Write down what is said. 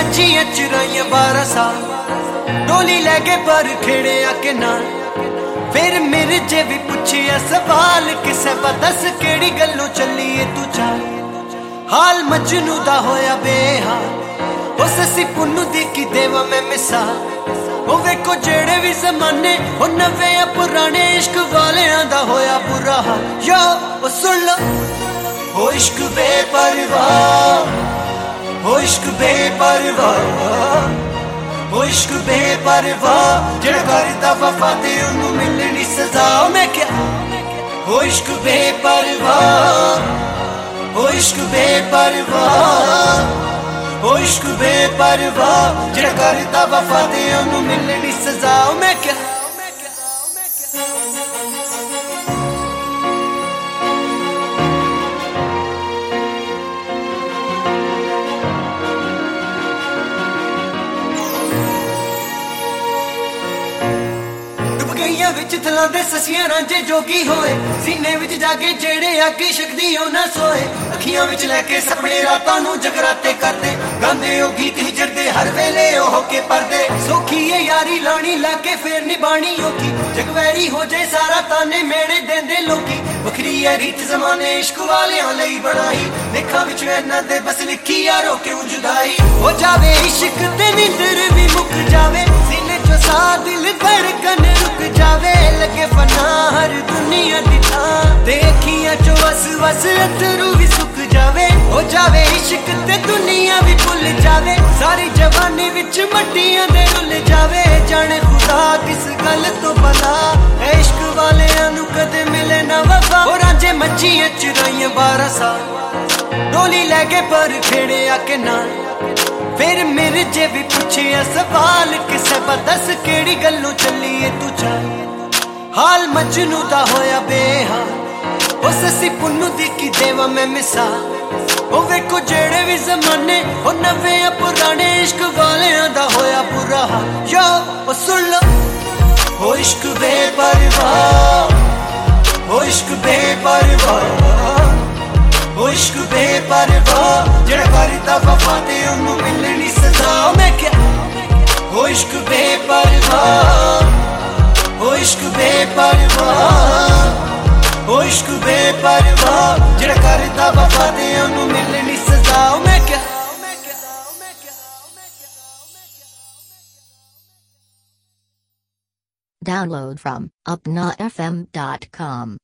ਮੱਝੀਆਂ ਚੁਰਾਈਆਂ 12 ਸਾਲ ਡੋਲੀ ਲੈ ਕੇ ਪਰ ਖੇੜਿਆ ਕਿ ਨਾ ਫਿਰ ਮੇਰੇ ਜੇ ਵੀ ਪੁੱਛਿਆ ਸਵਾਲ ਕਿਸੇ ਪਾ ਦੱਸ ਕਿਹੜੀ ਗੱਲੋਂ ਚੱਲੀਏ ਤੂੰ ਚਾਲ ਹਾਲ ਮਜਨੂ ਦਾ ਹੋਇਆ ਬੇਹਾਲ ਉਸ ਸੀ ਪੁੰਨੂ ਦੀ ਕੀ ਦੇਵਾ ਮੈਂ ਮਿਸਾਲ ਉਹ ਵੇਖੋ ਜਿਹੜੇ ਵੀ ਜ਼ਮਾਨੇ ਉਹ ਨਵੇਂ ਆ ਪੁਰਾਣੇ ਇਸ਼ਕ ਵਾਲਿਆਂ ਦਾ ਹੋਇਆ ਬੁਰਾ ਹਾਲ ਯੋ ਉਹ ਸੁਣ ਲੋ ਹੋ ਇਸ਼ਕ ਬੇਪਰਵਾਹ ਹੋ ਇਸ਼ਕ ਬੇਪਰਵਾਹ ਹੋ ਇਸ਼ਕ ਬੇਪਰਵਾਹ ਜਿਹੜਾ ਕਰਦਾ ਵਫਾ ਤੇ ਉਹਨੂੰ ਮਿਲਣੀ ਸਜ਼ਾ ਮੈਂ ਕਿਹਾ ਹੋ ਇਸ਼ਕ ਬੇਪਰਵਾਹ ਹੋ ਇਸ਼ਕ ਬੇਪਰਵਾਹ ਹੋ ਇਸ਼ਕ ਬੇਪਰਵਾਹ ਜਿਹੜਾ ਕਰਦਾ ਵਫਾ ਤੇ ਉਹਨੂੰ ਮਿਲਣੀ ਸਜ਼ਾ ਮੈਂ ਕਿਹਾ ਵਿੱਚ ਥਲਾਂ ਦੇ ਸਸੀਆਂ ਰਾਂਝੇ ਜੋਗੀ ਹੋਏ ਸੀਨੇ ਵਿੱਚ ਜਾਗੇ ਜਿਹੜੇ ਆਗੀ ਸ਼ਕਦੀ ਉਹ ਨਾ ਸੋਏ ਅੱਖੀਆਂ ਵਿੱਚ ਲੈ ਕੇ ਸੁਪਨੇ ਰਾਤਾਂ ਨੂੰ ਜਗਰਾਤੇ ਕਰਦੇ ਗਾਉਂਦੇ ਉਹ ਗੀਤ ਹਿਜੜਦੇ ਹਰ ਵੇਲੇ ਉਹ ਕੇ ਪਰਦੇ ਸੋਖੀ ਏ ਯਾਰੀ ਲਾਣੀ ਲਾ ਕੇ ਫੇਰ ਨਿਭਾਣੀ ਔਖੀ ਜਗਵੈਰੀ ਹੋ ਜਾਏ ਸਾਰਾ ਤਾਨੇ ਮੇੜੇ ਦੇਂਦੇ ਲੋਕੀ ਵੱਖਰੀ ਹੈ ਰੀਤ ਜ਼ਮਾਨੇ ਇਸ਼ਕ ਵਾਲਿਆਂ ਲਈ ਬਣਾਈ ਦੇਖਾਂ ਵਿੱਚ ਇਹਨਾਂ ਦੇ ਬਸ ਲਿਖੀ ਯਾਰੋ ਕਿਉਂ ਜੁਦਾਈ ਹੋ ਜਾਵੇ ਇਸ਼ਕ ਤੇ ਨਿੰਦਰ ਵੀ ਮੁੱਕ ਜਾਵੇ ਸੀਨੇ ਚੋਂ ਸਾਹ ਦਿਲ ਧੜਕਨ ਰੁਕ ਜਾਵੇ ਲਗੇ ਫਨਾ ਹਰ ਦੁਨੀਆ ਦੀ ਥਾਂ ਦੇਖੀਆਂ ਚੋ ਵਸ ਵਸ ਅਥਰੂ ਵੀ ਸੁੱਕ ਜਾਵੇ ਹੋ ਜਾਵੇ ਇਸ਼ਕ ਤੇ ਦੁਨੀਆ ਵੀ ਭੁੱਲ ਜਾਵੇ ਸਾਰੀ ਜਵਾਨੀ ਵਿੱਚ ਮੱਟੀਆਂ ਦੇ ਰੁੱਲ ਜਾਵੇ ਜਾਣੇ ਖੁਦਾ ਕਿਸ ਗੱਲ ਤੋਂ ਭਲਾ ਇਸ਼ਕ ਵਾਲਿਆਂ ਨੂੰ ਕਦੇ ਮਿਲੇ ਨਾ ਵਫਾ ਉਹ ਰਾਂਝੇ ਮੱਝੀਆਂ ਚੁਰਾਈਆਂ 12 ਸਾਲ ਡੋਲੀ ਲੈ ਕੇ ਪਰ ਖੇੜਿਆ ਕਿ ਨਾ ਫਿਰ ਮੇਰੇ ਜੇ ਵੀ ਪੁੱਛਿਆ ਸਵਾਲ ਕਿਸੇ ਪਾ ਦੱਸ ਕਿਹੜੀ ਗੱਲੋਂ ਚੱਲੀਏ ਤੂੰ ਚਾਲ ਹਾਲ ਮਜਨੂ ਦਾ ਹੋਇਆ ਬੇਹਾਲ ਉਸ ਸੀ ਪੁੰਨੂ ਦੀ ਕੀ ਦੇਵਾ ਮੈਂ ਮਿਸਾਲ ਉਹ ਵੇਖੋ ਜਿਹੜੇ ਵੀ ਜ਼ਮਾਨੇ ਉਹ ਨਵੇਂ ਆ ਪੁਰਾਣੇ ਇਸ਼ਕ ਵਾਲਿਆਂ ਦਾ ਹੋਇਆ ਬੁਰਾ ਹਾਲ ਯੋ ਉਹ ਸੁਣ ਲੋ ਹੋ ਇਸ਼ਕ ਬੇਪਰਵਾਹ ਹੋ ਇਸ਼ਕ ਬੇਪਰਵਾਹ ਹੋ ਇਸ਼ਕ ਬੇਪਰਵਾਹ ਜਿਹੜਾ ਕਰਦਾ ਵਫਾ ਤੇ ਉਹਨੂੰ ਮਿਲਣੀ ਸਜ਼ਾ ਮੈਂ ਕਿਹਾ ਹੋ ਇਸ਼ਕ ਬੇਪਰਵਾਹ ਹੋ ਇਸ਼ਕ ਬੇਪਰਵਾਹ ਹੋ ਇਸ਼ਕ ਬੇਪਰਵਾਹ ਜਿਹੜਾ ਕਰਦਾ ਵਫਾ ਤੇ ਉਹਨੂੰ ਮਿਲਣੀ ਸਜ਼ਾ ਮੈਂ ਕਿਹਾ Download from upnafm.com